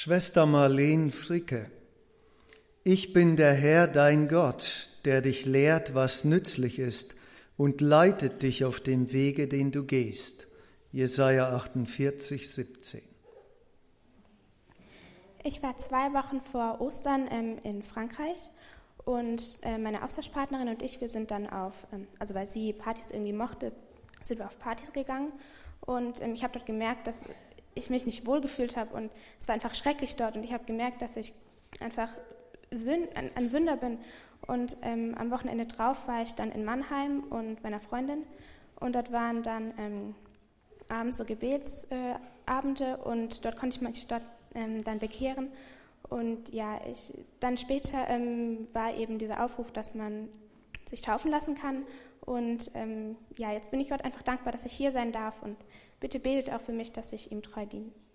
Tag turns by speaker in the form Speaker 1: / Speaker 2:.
Speaker 1: Schwester Marleen Fricke: Ich bin der Herr, dein Gott, der dich lehrt, was nützlich ist und leitet dich auf dem Wege, den du gehst. Jesaja 48, 17.
Speaker 2: Ich war 2 Wochen vor Ostern in Frankreich und meine Austauschpartnerin und ich, wir sind dann also weil sie Partys irgendwie mochte, sind wir auf Partys gegangen und ich habe dort gemerkt, dass ich mich nicht wohlgefühlt habe und es war einfach schrecklich dort und ich habe gemerkt, dass ich einfach ein Sünder bin und am Wochenende drauf war ich dann in Mannheim und meiner Freundin und dort waren dann abends so Gebetsabende und dort konnte ich mich dann bekehren und ja, dann später war eben dieser Aufruf, dass man sich taufen lassen kann und ja, jetzt bin ich Gott einfach dankbar, dass ich hier sein darf und bitte betet auch für mich, dass ich ihm treu diene.